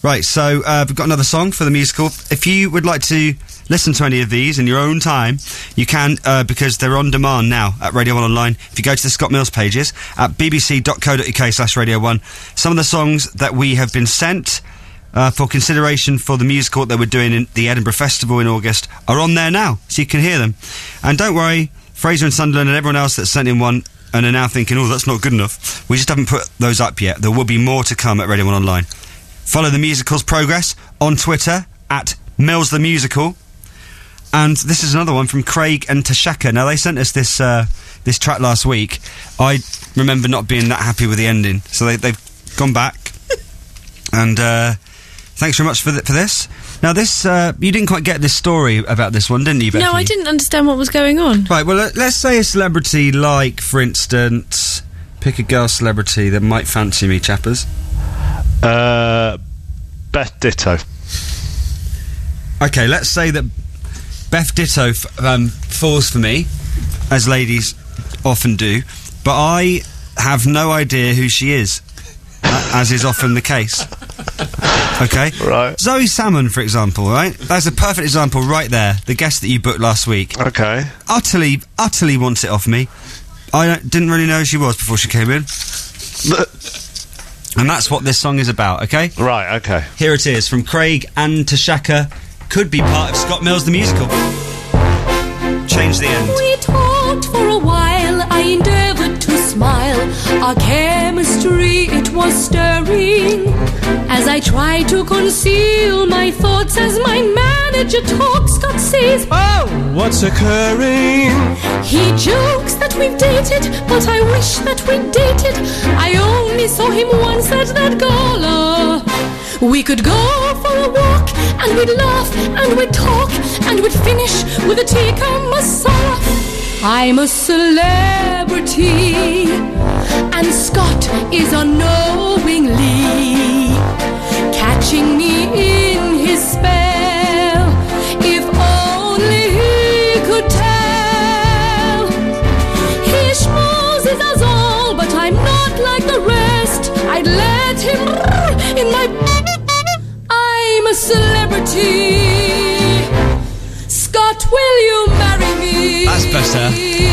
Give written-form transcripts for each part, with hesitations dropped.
Right, so we've got another song for the musical. If you would like to listen to any of these in your own time, you can, because they're on demand now at Radio 1 Online. If you go to the Scott Mills pages at bbc.co.uk/Radio 1, some of the songs that we have been sent for consideration for the musical that we're doing in the Edinburgh Festival in August are on there now, so you can hear them. And don't worry, Fraser and Sunderland and everyone else that's sent in one and are now thinking, oh, that's not good enough. We just haven't put those up yet. There will be more to come at Radio 1 Online. Follow the musical's progress on Twitter at Mills the Musical. And this is another one from Craig and Tashaka. Now, they sent us this this track last week. I remember not being that happy with the ending, so they've gone back. And thanks very much for this. Now, this you didn't quite get this story about this one, didn't you, Becky? No, I didn't understand what was going on. Right, well, let's say a celebrity like, for instance, pick a girl celebrity that might fancy me, chappers. Beth Ditto. Okay, let's say that Beth Ditto falls for me, as ladies often do, but I have no idea who she is, as is often the case. Okay? Right. Zoe Salmon, for example, right? That's a perfect example right there, the guest that you booked last week. Okay. Utterly wants it off me. I didn't really know who she was before she came in. And that's what this song is about, okay? Right, okay. Here it is, from Craig and Tashaka. Could be part of Scott Mills the Musical. Change the end. We talked for a while, I endeavoured to smile. Our chemistry, it was stirring. As I tried to conceal my thoughts as my manager talks, Scott says, oh, what's occurring? He jokes that we've dated, but I wish that we'd dated. I only saw him once at that gala. We could go for a walk, and we'd laugh, and we'd talk, and we'd finish with a tikka masala. I'm a celebrity, and Scott is unknowingly catching me in his spell. If only he could tell. He schmoozes us all, but I'm not like the rest. I'd let him in my... I'm a celebrity. Scott, will you marry me? That's better.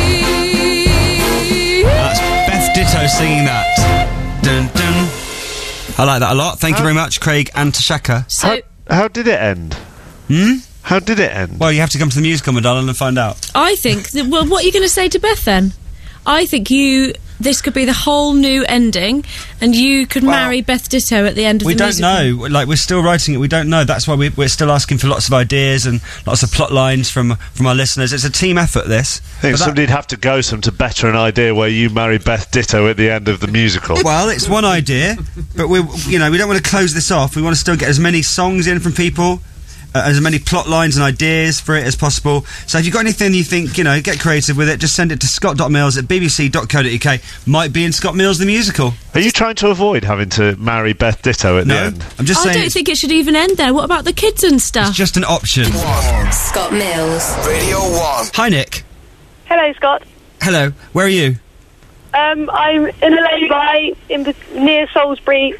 That's Beth Ditto singing that. Dun, dun. I like that a lot. Thank you very much, Craig and Tashaka. So, How did it end? How did it end? Well, you have to come to the musical, my darling, and find out. I think... well, what are you going to say to Beth, then? I think this could be the whole new ending, and you could marry Beth Ditto at the end of the musical. We don't know. Like, we're still writing it. We don't know. That's why we're still asking for lots of ideas and lots of plot lines from our listeners. It's a team effort, this. I think somebody'd have to go some to better an idea where you marry Beth Ditto at the end of the musical. Well, it's one idea, but we don't want to close this off. We want to still get as many songs in from people, as many plot lines and ideas for it as possible. So if you've got anything you think, get creative with it, just send it to scott.mills@bbc.co.uk. Might be in Scott Mills the Musical. Are you trying to avoid having to marry Beth Ditto at the end? I'm just saying... I don't think it should even end there. What about the kids and stuff? It's just an option. Scott Mills. Radio 1. Hi, Nick. Hello, Scott. Hello. Where are you? I'm in a lay-by near Salisbury,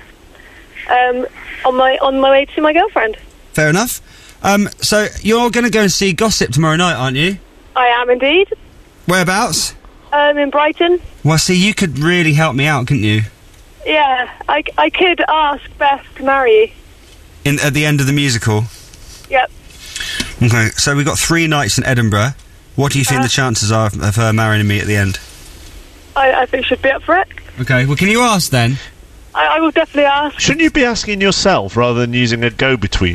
on my way to see my girlfriend. Fair enough. So you're going to go and see Gossip tomorrow night, aren't you? I am indeed. Whereabouts? In Brighton. Well, see, you could really help me out, couldn't you? Yeah, I could ask Beth to marry you. At the end of the musical? Yep. Okay, so we've got 3 nights in Edinburgh. What do you think the chances are of her marrying me at the end? I think she'd be up for it. Okay, well, can you ask then? I will definitely ask. Shouldn't you be asking yourself rather than using a go-between?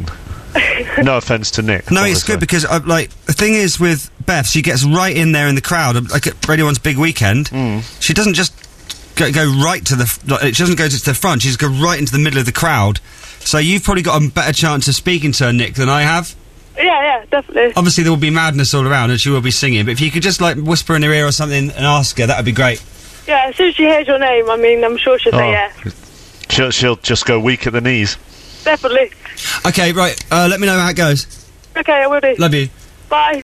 No offence to Nick. No, it's good because, the thing is with Beth, she gets right in there in the crowd, like at Radio 1's big weekend. She doesn't just go right to the... she doesn't go to the front, she just goes right into the middle of the crowd. So you've probably got a better chance of speaking to her, Nick, than I have. Yeah, definitely. Obviously, there will be madness all around and she will be singing, but if you could just, whisper in her ear or something and ask her, that would be great. Yeah, as soon as she hears your name, I'm sure she'll say yes. She'll just go weak at the knees. Definitely. Okay, right, let me know how it goes. Okay, I will do. Love you. Bye.